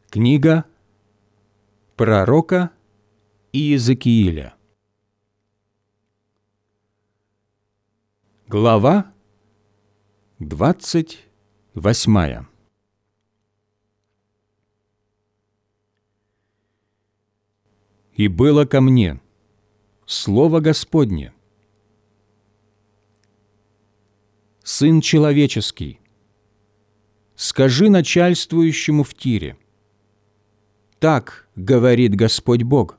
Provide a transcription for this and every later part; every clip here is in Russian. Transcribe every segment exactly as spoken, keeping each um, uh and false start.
Книга пророка Иезекииля. Глава двадцать восьмая. «И было ко мне слово Господне: Сын человеческий, скажи начальствующему в Тире: так говорит Господь Бог: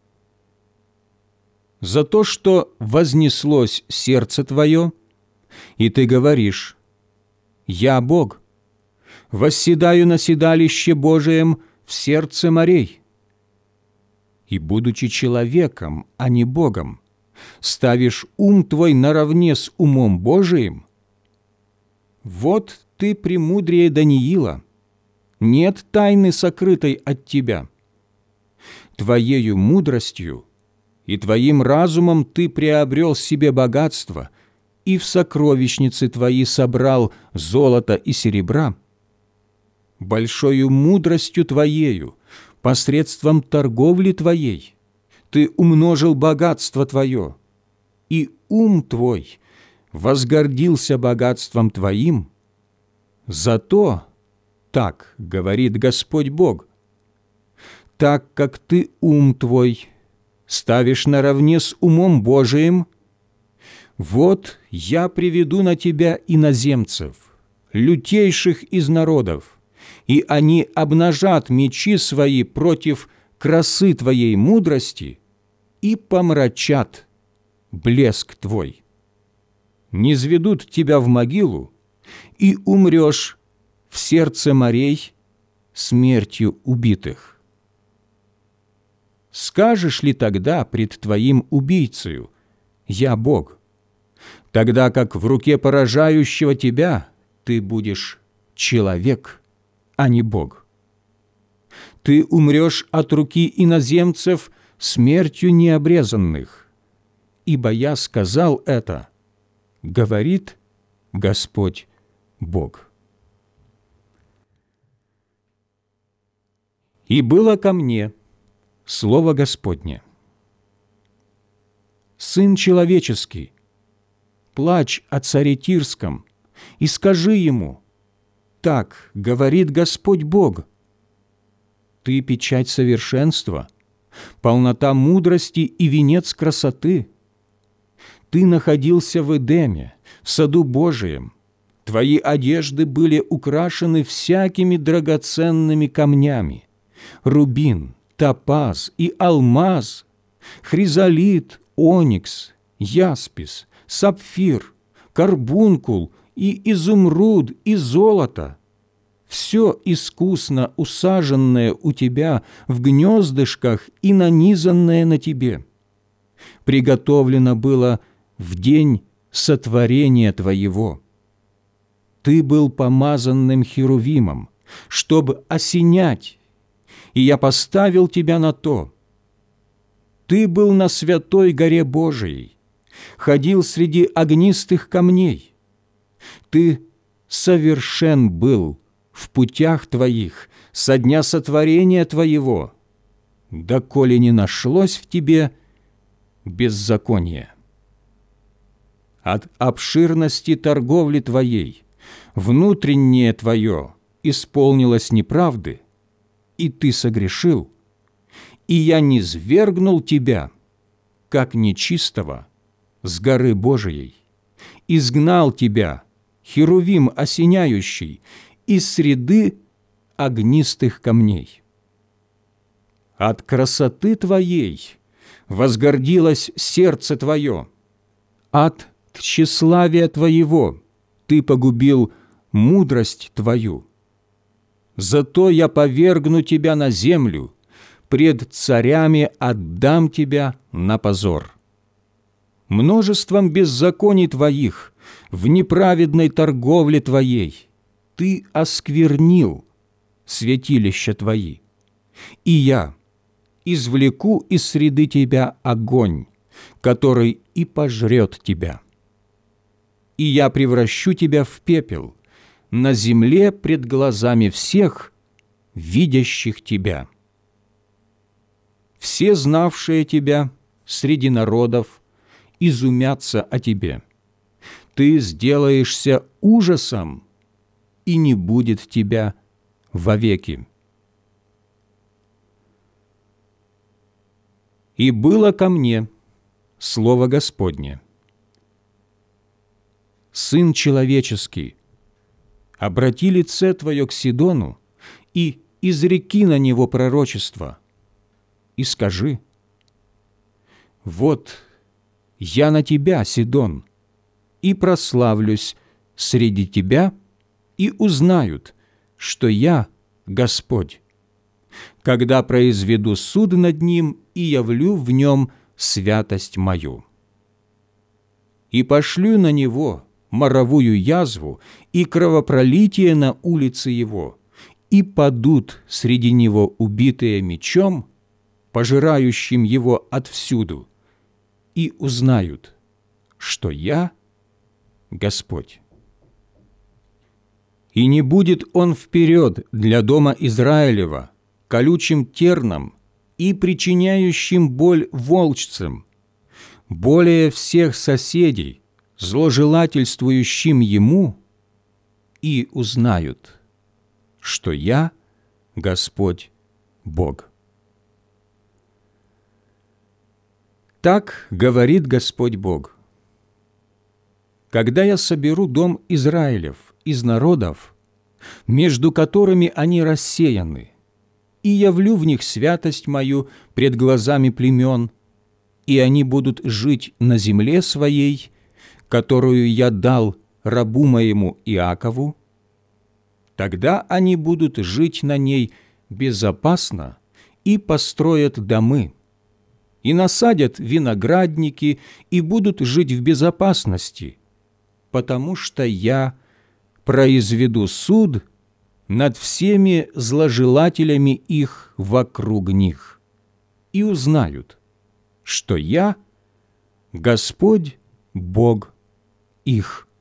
за то, что вознеслось сердце твое, и ты говоришь: я Бог, восседаю на седалище Божием в сердце морей, и, будучи человеком, а не Богом, ставишь ум твой наравне с умом Божиим, вот ты премудрее Даниила, нет тайны, сокрытой от тебя. Твоею мудростью и твоим разумом ты приобрел себе богатство, и в сокровищницы твои собрал золото и серебра. Большою мудростью твоею, посредством торговли твоей, ты умножил богатство твое, и ум твой возгордился богатством твоим. Зато, так говорит Господь Бог, так как ты ум твой ставишь наравне с умом Божиим, вот я приведу на тебя иноземцев, лютейших из народов, и они обнажат мечи свои против красы твоей мудрости и помрачат блеск твой. Низведут тебя в могилу, и умрешь в сердце морей смертью убитых. Скажешь ли тогда пред твоим убийцею: я Бог, тогда как в руке поражающего тебя ты будешь человек, а не Бог? Ты умрешь от руки иноземцев смертью необрезанных, ибо я сказал это, говорит Господь Бог. И было ко мне слово Господне: Сын человеческий, плачь о царе Тирском и скажи ему: так говорит Господь Бог: ты печать совершенства, полнота мудрости и венец красоты. Ты находился в Эдеме, в саду Божием. Твои одежды были украшены всякими драгоценными камнями: рубин, топаз и алмаз, хризолит, оникс, яспис, сапфир, карбункул и изумруд и золото. Все искусно усаженное у тебя в гнездышках и нанизанное на тебе. Приготовлено было в день сотворения твоего. Ты был помазанным херувимом, чтобы осенять, и я поставил тебя на то. Ты был на святой горе Божией, ходил среди огнистых камней. Ты совершен был в путях твоих со дня сотворения твоего, доколе не нашлось в тебе беззакония. От обширности торговли твоей внутреннее твое исполнилось неправды, и ты согрешил, и я низвергнул тебя, как нечистого, с горы Божией, изгнал тебя, херувим осеняющий, из среды огнистых камней. От красоты твоей возгордилось сердце твое, от тщеславия твоего ты погубил мудрость твою. Зато я повергну тебя на землю, пред царями отдам тебя на позор. Множеством беззаконий твоих в неправедной торговле твоей ты осквернил святилища твои, и я извлеку из среды тебя огонь, который и пожрет тебя. И я превращу тебя в пепел на земле пред глазами всех, видящих Тебя. Все, знавшие Тебя среди народов, изумятся о Тебе. Ты сделаешься ужасом, и не будет Тебя вовеки. И было ко мне слово Господне: Сын человеческий, обрати лице Твое к Сидону и изреки на него пророчество, и скажи: вот я на тебя, Сидон, и прославлюсь среди тебя, и узнают, что я Господь, когда произведу суд над ним и явлю в нем святость мою. И пошлю на него моровую язву и кровопролитие на улице его, и падут среди него убитые мечом, пожирающим его отвсюду, и узнают, что я Господь. И не будет он вперед для дома Израилева колючим терном и причиняющим боль волчцам, более всех соседей, зложелательствующим ему, и узнают, что я Господь Бог. Так говорит Господь Бог: когда я соберу дом Израилев из народов, между которыми они рассеяны, и явлю в них святость мою пред глазами племен, и они будут жить на земле своей, которую я дал рабу моему Иакову, тогда они будут жить на ней безопасно и построят домы, и насадят виноградники, и будут жить в безопасности, потому что я произведу суд над всеми зложелателями их вокруг них, и узнают, что я Господь Бог их.